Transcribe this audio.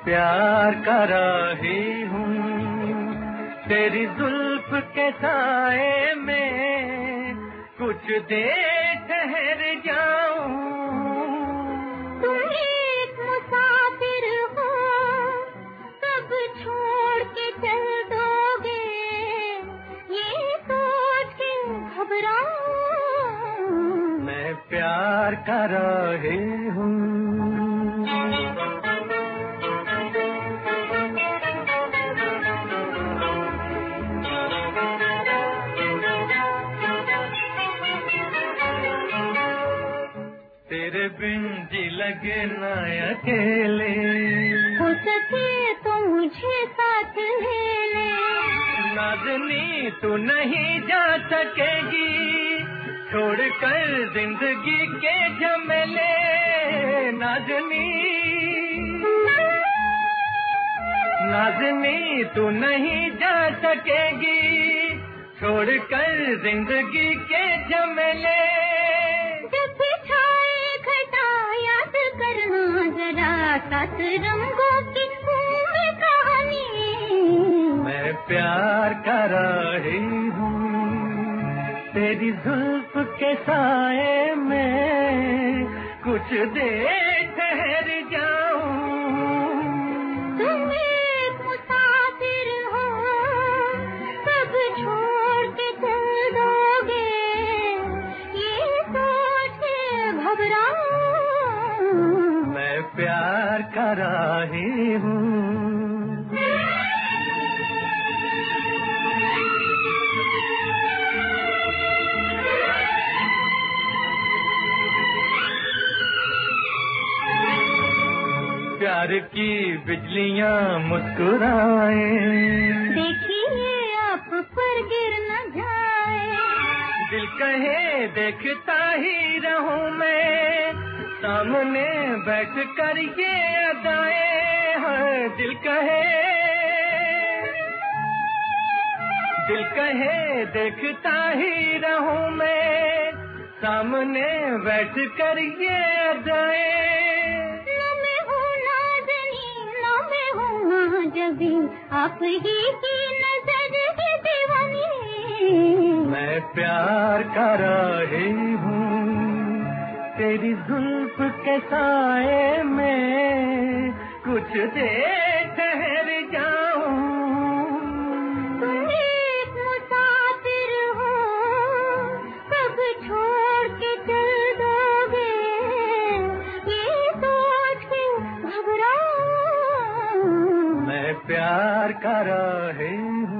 प्यार का राही हूँ, तेरी जुल्फ के साए में कुछ देर ठहर जाऊं। तुम एक मुसाफिर हो, कब छोड़ के चल दोगे, ये सोच के घबराऊं। मैं प्यार का राही हूँ। तेरे बिन जी लगे ना अकेले, हो सके तो मुझे साथ ले ले। नाज़नी तू नहीं जा सकेगी, छोड़ कर जिंदगी के झमेले। नाज़नी नाज़नी तू नहीं जा सकेगी, छोड़ कर जिंदगी के झमेले। सात रंगों की कहानी। मैं प्यार का राही हूँ, तेरी जुल्फ के साए में कुछ देर ठहर जाऊं। तुम एक मुसाफिर हो, कब छोड़ के चल दोगे, ये सोच के घबराऊं। मैं प्यार का राही हूँ। प्यार की बिजलियाँ मुस्कुराए, देखिए आप पर गिर न जाए। दिल कहे देखता ही रहूं मैं, सामने बैठ कर ये अदाएं हैं। दिल कहे देखता ही रहूं मैं, सामने बैठ कर ये अदाएं। जबी आप ही की नजर की दीवानी। मैं प्यार का राही हूँ, तेरी जुल्फ के साए में कुछ देर ठहर जाऊं। तुम एक मुसाफिर हो, कब छोड़ के चल दोगे, ये सोच के घबराऊं। मैं प्यार का राही हूँ।